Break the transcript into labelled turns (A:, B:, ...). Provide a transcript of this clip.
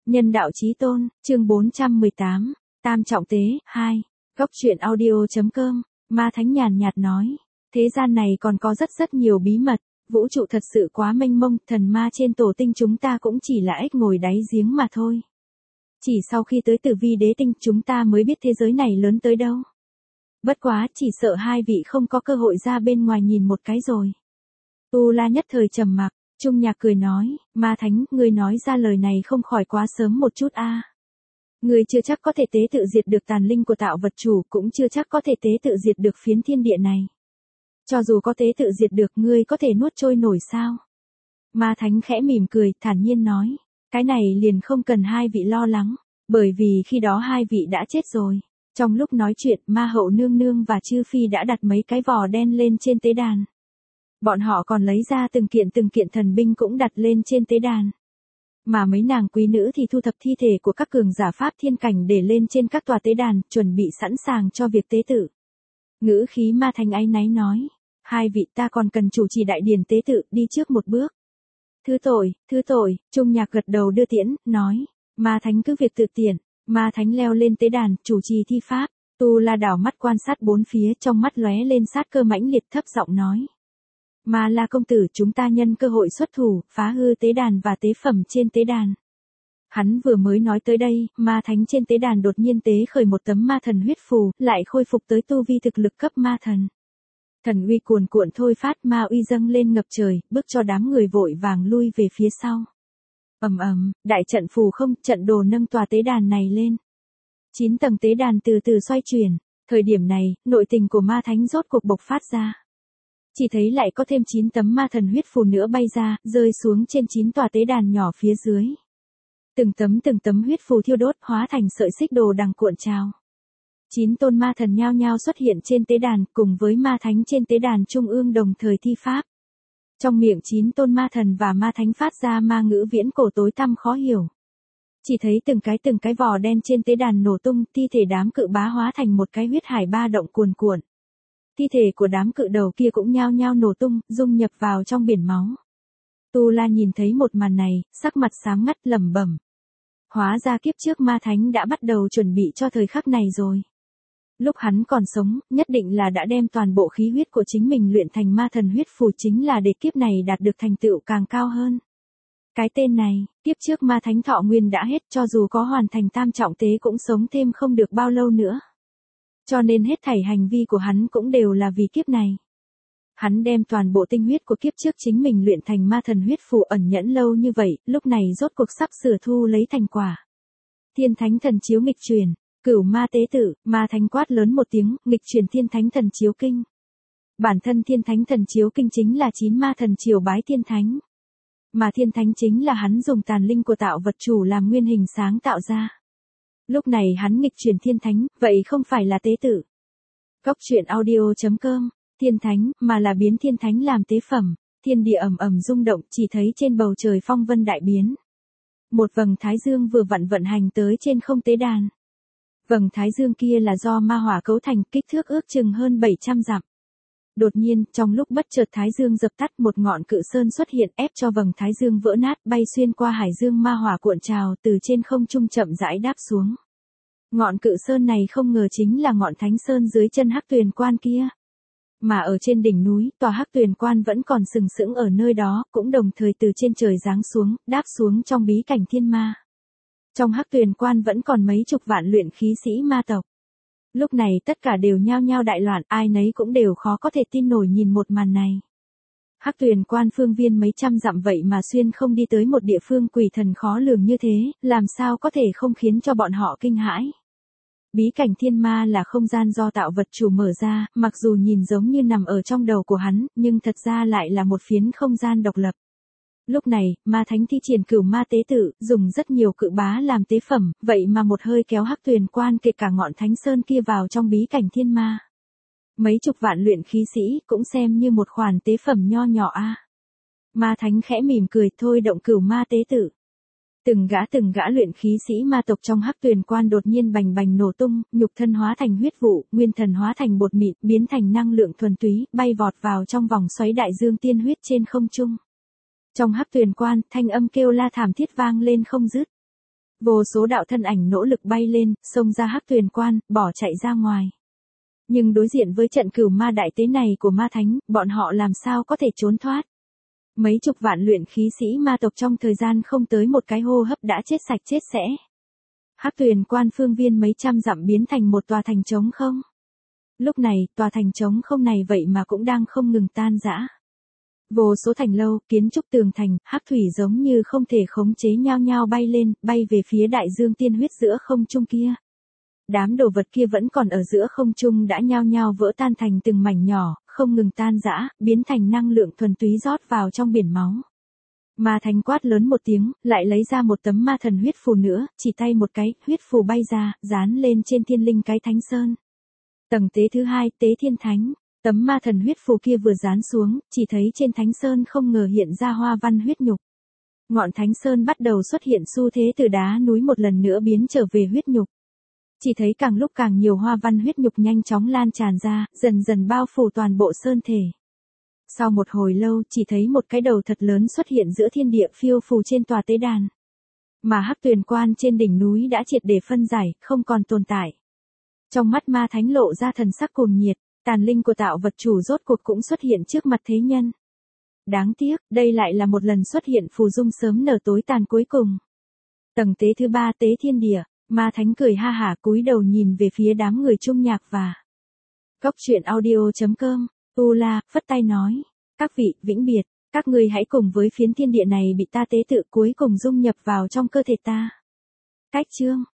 A: Nhân đạo chí tôn, chương 418, Tam trọng tế, 2. Góc truyện audio.com, Ma Thánh nhàn nhạt nói. Thế gian này còn có rất nhiều bí mật, vũ trụ thật sự quá mênh mông, thần ma trên tổ tinh chúng ta cũng chỉ là ếch ngồi đáy giếng mà thôi. Chỉ sau khi tới Tử Vi đế tinh chúng ta mới biết thế giới này lớn tới đâu. Bất quá, chỉ sợ hai vị không có cơ hội ra bên ngoài nhìn một cái rồi. Tu La nhất thời trầm mặc. Trung Nhạc cười nói, Ma Thánh, ngươi nói ra lời này không khỏi quá sớm một chút a. Ngươi chưa chắc có thể tế tự diệt được tàn linh của tạo vật chủ, cũng chưa chắc có thể tế tự diệt được phiến thiên địa này. Cho dù có tế tự diệt được, ngươi có thể nuốt trôi nổi sao? Ma Thánh khẽ mỉm cười, thản nhiên nói, cái này liền không cần hai vị lo lắng, bởi vì khi đó hai vị đã chết rồi. Trong lúc nói chuyện, Ma Hậu nương nương và Chư Phi đã đặt mấy cái vò đen lên trên tế đàn. Bọn họ còn lấy ra từng kiện thần binh cũng đặt lên trên tế đàn. Mà mấy nàng quý nữ thì thu thập thi thể của các cường giả pháp thiên cảnh để lên trên các tòa tế đàn, chuẩn bị sẵn sàng cho việc tế tự. Ngữ khí Ma Thánh áy náy nói, hai vị ta còn cần chủ trì đại điển tế tự, đi trước một bước. Thứ tội, Trung Nhạc gật đầu đưa tiễn, nói, Ma Thánh cứ việc tự tiện. Ma Thánh leo lên tế đàn, chủ trì thi pháp. Tu La đảo mắt quan sát bốn phía, trong mắt lóe lên sát cơ mãnh liệt, thấp giọng nói. Ma La công tử, chúng ta nhân cơ hội xuất thủ, phá hư tế đàn và tế phẩm trên tế đàn. Hắn vừa mới nói tới đây, Ma Thánh trên tế đàn đột nhiên tế khởi một tấm ma thần huyết phù, lại khôi phục tới tu vi thực lực cấp ma thần. Thần uy cuồn cuộn thôi phát, ma uy dâng lên ngập trời, bước cho đám người vội vàng lui về phía sau. Đại trận phù không, trận đồ nâng tòa tế đàn này lên. 9 tầng tế đàn từ từ xoay chuyển, thời điểm này, nội tình của Ma Thánh rốt cuộc bộc phát ra. Chỉ thấy lại có thêm 9 tấm ma thần huyết phù nữa bay ra, rơi xuống trên 9 tòa tế đàn nhỏ phía dưới. Từng tấm huyết phù thiêu đốt, hóa thành sợi xích đồ đằng cuộn trào. 9 tôn ma thần nhao nhao xuất hiện trên tế đàn, cùng với Ma Thánh trên tế đàn trung ương đồng thời thi pháp. Trong miệng 9 tôn ma thần và Ma Thánh phát ra ma ngữ viễn cổ tối tăm khó hiểu. Chỉ thấy từng cái vò đen trên tế đàn nổ tung, thi thể đám cự bá hóa thành một cái huyết hải ba động cuồn cuộn. Thi thể của đám cự đầu kia cũng nhao nhao nổ tung, dung nhập vào trong biển máu. Tu La nhìn thấy một màn này, sắc mặt xám ngắt lẩm bẩm. Hóa ra kiếp trước Ma Thánh đã bắt đầu chuẩn bị cho thời khắc này rồi. Lúc hắn còn sống, nhất định là đã đem toàn bộ khí huyết của chính mình luyện thành ma thần huyết phù, chính là để kiếp này đạt được thành tựu càng cao hơn. Cái tên này, kiếp trước Ma Thánh thọ nguyên đã hết, cho dù có hoàn thành tam trọng tế cũng sống thêm không được bao lâu nữa. Cho nên hết thảy hành vi của hắn cũng đều là vì kiếp này. Hắn đem toàn bộ tinh huyết của kiếp trước chính mình luyện thành ma thần huyết phù ẩn nhẫn lâu như vậy, lúc này rốt cuộc sắp sửa thu lấy thành quả. Thiên Thánh Thần Chiếu nghịch truyền, Cửu Ma tế tự, Ma Thánh quát lớn một tiếng, nghịch truyền Thiên Thánh Thần Chiếu kinh. Bản thân Thiên Thánh Thần Chiếu kinh chính là 9 ma thần triều bái Thiên Thánh. Mà Thiên Thánh chính là hắn dùng tàn linh của tạo vật chủ làm nguyên hình sáng tạo ra. Lúc này hắn nghịch truyền Thiên Thánh, vậy không phải là tế tự. Góc truyện audio.com, Thiên Thánh, mà là biến Thiên Thánh làm tế phẩm, thiên địa ầm rung động, chỉ thấy trên bầu trời phong vân đại biến. Một vầng thái dương vừa vận hành tới trên không tế đàn. Vầng thái dương kia là do ma hỏa cấu thành, kích thước ước chừng hơn 700 dặm. Đột nhiên, trong lúc bất chợt thái dương dập tắt, một ngọn cự sơn xuất hiện, ép cho vầng thái dương vỡ nát, bay xuyên qua hải dương ma hỏa cuộn trào, từ trên không trung chậm rãi đáp xuống. Ngọn cự sơn này không ngờ chính là ngọn Thánh Sơn dưới chân Hắc Tuyền Quan kia. Mà ở trên đỉnh núi, tòa Hắc Tuyền Quan vẫn còn sừng sững ở nơi đó, cũng đồng thời từ trên trời giáng xuống, đáp xuống trong bí cảnh thiên ma. Trong Hắc Tuyền Quan vẫn còn mấy chục vạn luyện khí sĩ ma tộc. Lúc này tất cả đều nhao nhao đại loạn, ai nấy cũng đều khó có thể tin nổi nhìn một màn này. Hắc Tuyền Quan phương viên mấy trăm dặm vậy mà xuyên không đi tới một địa phương quỷ thần khó lường như thế, làm sao có thể không khiến cho bọn họ kinh hãi. Bí cảnh thiên ma là không gian do tạo vật chủ mở ra, mặc dù nhìn giống như nằm ở trong đầu của hắn, nhưng thật ra lại là một phiến không gian độc lập. Lúc này, Ma Thánh thi triển Cửu Ma tế tự, dùng rất nhiều cự bá làm tế phẩm, vậy mà một hơi kéo Hắc Tuyền Quan kể cả ngọn Thánh Sơn kia vào trong bí cảnh thiên ma. Mấy chục vạn luyện khí sĩ cũng xem như một khoản tế phẩm nho nhỏ a. Ma Thánh khẽ mỉm cười, thôi động Cửu Ma tế tự. Từng gã luyện khí sĩ ma tộc trong Hắc Tuyền Quan đột nhiên bành nổ tung, nhục thân hóa thành huyết vụ, nguyên thần hóa thành bột mịn, biến thành năng lượng thuần túy, bay vọt vào trong vòng xoáy đại dương tiên huyết trên không trung. Trong Hắc Tuyền Quan, thanh âm kêu la thảm thiết vang lên không dứt. Vô số đạo thân ảnh nỗ lực bay lên, xông ra hắc tuyền quan, bỏ chạy ra ngoài. Nhưng đối diện với trận cửu ma đại tế này của ma thánh, bọn họ làm sao có thể trốn thoát. Mấy chục vạn luyện khí sĩ ma tộc trong thời gian không tới một cái hô hấp đã chết sạch chết sẽ. Hắc tuyền quan phương viên mấy trăm dặm biến thành một tòa thành trống không. Lúc này, tòa thành trống không này vậy mà cũng đang không ngừng tan rã. Vô số thành lâu, kiến trúc tường thành, hắc thủy giống như không thể khống chế nhao nhao bay lên, bay về phía đại dương tiên huyết giữa không trung kia. Đám đồ vật kia vẫn còn ở giữa không trung đã nhao nhao vỡ tan thành từng mảnh nhỏ, không ngừng tan rã, biến thành năng lượng thuần túy rót vào trong biển máu. Ma thánh quát lớn một tiếng, lại lấy ra một tấm ma thần huyết phù nữa, chỉ tay một cái, huyết phù bay ra, dán lên trên thiên linh cái thánh sơn. Tầng tế thứ hai, tế thiên thánh. Tấm ma thần huyết phù kia vừa dán xuống, chỉ thấy trên thánh sơn không ngờ hiện ra hoa văn huyết nhục. Ngọn thánh sơn bắt đầu xuất hiện xu thế từ đá núi một lần nữa biến trở về huyết nhục. Chỉ thấy càng lúc càng nhiều hoa văn huyết nhục nhanh chóng lan tràn ra, dần dần bao phủ toàn bộ sơn thể. Sau một hồi lâu, chỉ thấy một cái đầu thật lớn xuất hiện giữa thiên địa phiêu phù trên tòa tế đàn. Mà hắc tuyền quan trên đỉnh núi đã triệt để phân giải, không còn tồn tại. Trong mắt ma thánh lộ ra thần sắc cuồng nhiệt, tàn linh của tạo vật chủ rốt cuộc cũng xuất hiện trước mặt thế nhân. Đáng tiếc, đây lại là một lần xuất hiện phù dung sớm nở tối tàn cuối cùng. Tầng tế thứ ba, tế thiên địa. Ma thánh cười ha hả cúi đầu nhìn về phía đám người trung nhạc và Cốc truyện audio.com. U La phất tay nói, các vị vĩnh biệt, các ngươi hãy cùng với phiến thiên địa này bị ta tế tự cuối cùng dung nhập vào trong cơ thể ta. Cách chương